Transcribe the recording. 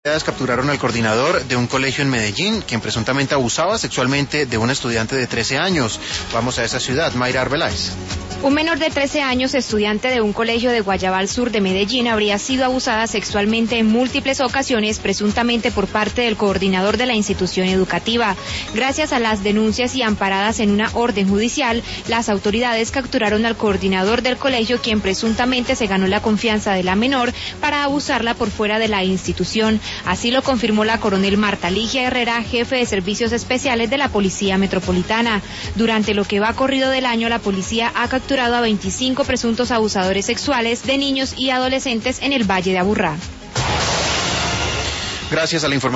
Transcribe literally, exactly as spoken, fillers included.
Capturaron al coordinador de un colegio en Medellín, quien presuntamente abusaba sexualmente de un estudiante de trece años. Vamos a esa ciudad, Mayra Arbeláez. Un menor de trece años, estudiante de un colegio de Guayabal Sur de Medellín, habría sido abusada sexualmente en múltiples ocasiones, presuntamente por parte del coordinador de la institución educativa. Gracias a las denuncias y amparadas en una orden judicial, las autoridades capturaron al coordinador del colegio, quien presuntamente se ganó la confianza de la menor para abusarla por fuera de la institución. Así lo confirmó la coronel Marta Ligia Herrera, jefe de servicios especiales de la Policía Metropolitana. Durante lo que va corrido del año, la policía ha capturado a veinticinco presuntos abusadores sexuales de niños y adolescentes en el Valle de Aburrá. Gracias a la información.